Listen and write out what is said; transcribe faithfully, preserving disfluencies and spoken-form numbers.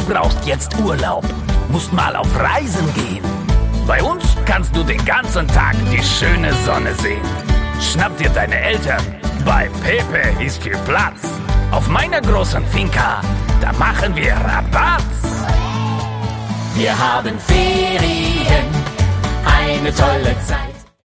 brauchst jetzt Urlaub, musst mal auf Reisen gehen. Bei uns kannst du den ganzen Tag die schöne Sonne sehen. Schnapp dir deine Eltern, bei Pepe ist viel Platz. Auf meiner großen Finca, da machen wir Rabatz. Wir haben Ferien, eine tolle Zeit.